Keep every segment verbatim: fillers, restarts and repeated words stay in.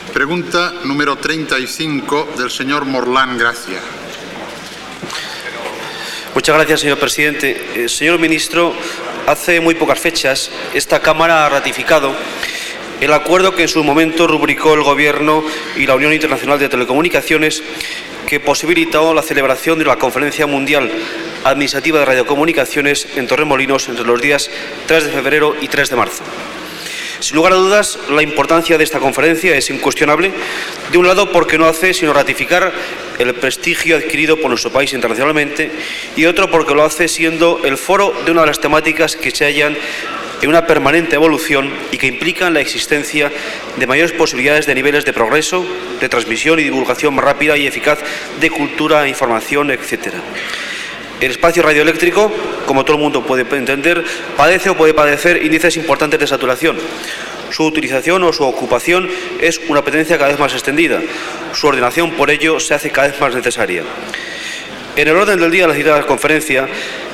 Pregunta número treinta y cinco del señor Morlán Gracia. Muchas gracias, señor presidente. Eh, señor ministro, hace muy pocas fechas esta Cámara ha ratificado el acuerdo que en su momento rubricó el Gobierno y la Unión Internacional de Telecomunicaciones, que posibilitó la celebración de la Conferencia Mundial Administrativa de Radiocomunicaciones en Torremolinos entre los días tres de febrero y tres de marzo. Sin lugar a dudas, la importancia de esta conferencia es incuestionable, de un lado porque no hace sino ratificar el prestigio adquirido por nuestro país internacionalmente, y otro porque lo hace siendo el foro de una de las temáticas que se hallan en una permanente evolución y que implican la existencia de mayores posibilidades de niveles de progreso, de transmisión y divulgación más rápida y eficaz de cultura, información, etcétera. El espacio radioeléctrico, como todo el mundo puede entender, padece o puede padecer índices importantes de saturación. Su utilización o su ocupación es una apetencia cada vez más extendida. Su ordenación, por ello, se hace cada vez más necesaria. En el orden del día de la citada conferencia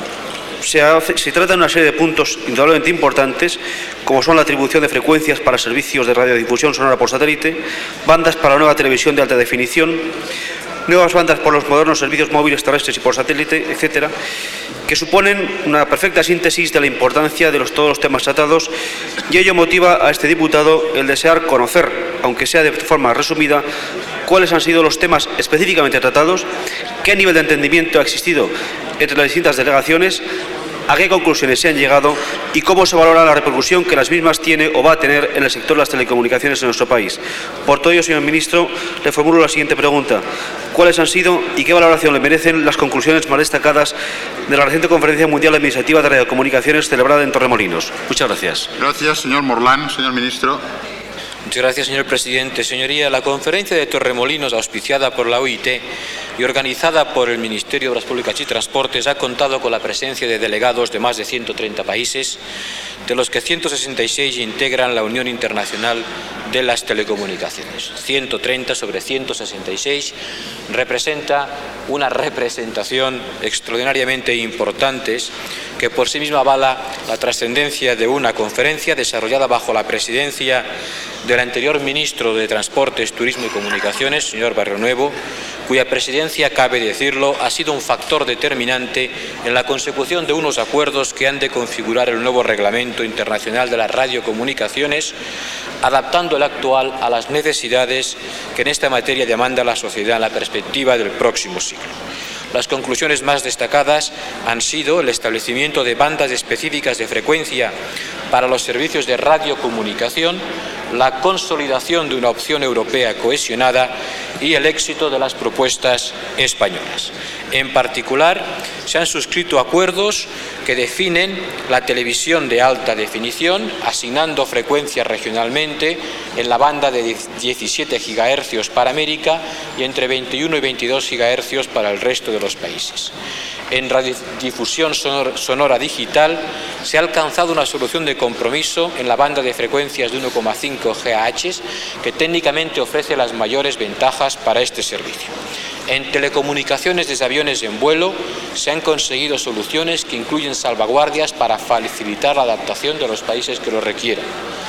se, hace, se trata de una serie de puntos indudablemente importantes, como son la atribución de frecuencias para servicios de radiodifusión sonora por satélite, bandas para la nueva televisión de alta definición, nuevas bandas por los modernos servicios móviles terrestres y por satélite, etcétera, que suponen una perfecta síntesis de la importancia de los, todos los temas tratados, y ello motiva a este diputado el desear conocer, aunque sea de forma resumida, cuáles han sido los temas específicamente tratados, qué nivel de entendimiento ha existido entre las distintas delegaciones, a qué conclusiones se han llegado y cómo se valora la repercusión que las mismas tiene o va a tener en el sector de las telecomunicaciones en nuestro país. Por todo ello, señor ministro, le formulo la siguiente pregunta. ¿Cuáles han sido y qué valoración le merecen las conclusiones más destacadas de la reciente Conferencia Mundial Administrativa de Radiocomunicaciones celebrada en Torremolinos? Muchas gracias. Gracias, señor Morlán. Señor ministro. Muchas gracias, señor presidente. Señoría, la conferencia de Torremolinos, auspiciada por la O I T y organizada por el Ministerio de Obras Públicas y Transportes, ha contado con la presencia de delegados de más de ciento treinta países, de los que ciento sesenta y seis integran la Unión Internacional de las Telecomunicaciones. ciento treinta sobre ciento sesenta y seis representa una representación extraordinariamente importante que por sí misma avala la trascendencia de una conferencia desarrollada bajo la presidencia del anterior ministro de Transportes, Turismo y Comunicaciones, señor Barrionuevo, cuya presidencia, cabe decirlo, ha sido un factor determinante en la consecución de unos acuerdos que han de configurar el nuevo Reglamento Internacional de las Radiocomunicaciones, adaptando el actual a las necesidades que en esta materia demanda la sociedad en la perspectiva del próximo siglo. Las conclusiones más destacadas han sido el establecimiento de bandas específicas de frecuencia para los servicios de radiocomunicación, la consolidación de una opción europea cohesionada y el éxito de las propuestas españolas. En particular, se han suscrito acuerdos que definen la televisión de alta definición, asignando frecuencias regionalmente en la banda de diecisiete gigahercios para América y entre veintiuno y veintidós gigahercios para el resto de los países. En radiodifusión sonora, sonora digital se ha alcanzado una solución de compromiso en la banda de frecuencias de uno coma cinco gigahercios que técnicamente ofrece las mayores ventajas para este servicio. En telecomunicaciones desde aviones en vuelo se han conseguido soluciones que incluyen salvaguardias para facilitar la adaptación de los países que lo requieran.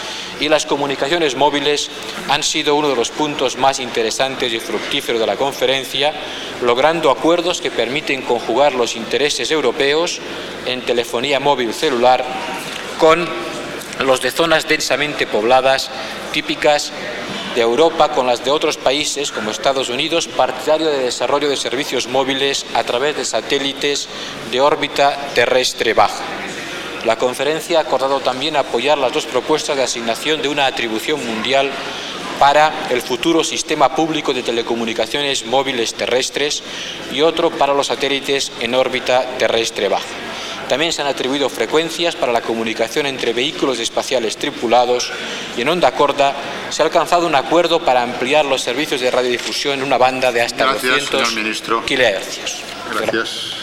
Y las comunicaciones móviles han sido uno de los puntos más interesantes y fructíferos de la conferencia, logrando acuerdos que permiten conjugar los intereses europeos en telefonía móvil celular con los de zonas densamente pobladas típicas de Europa con las de otros países como Estados Unidos, partidario de desarrollo de servicios móviles a través de satélites de órbita terrestre baja. La conferencia ha acordado también apoyar las dos propuestas de asignación de una atribución mundial para el futuro sistema público de telecomunicaciones móviles terrestres y otro para los satélites en órbita terrestre baja. También se han atribuido frecuencias para la comunicación entre vehículos espaciales tripulados y en onda corta se ha alcanzado un acuerdo para ampliar los servicios de radiodifusión en una banda de hasta Gracias, doscientos kilohercios. Gracias.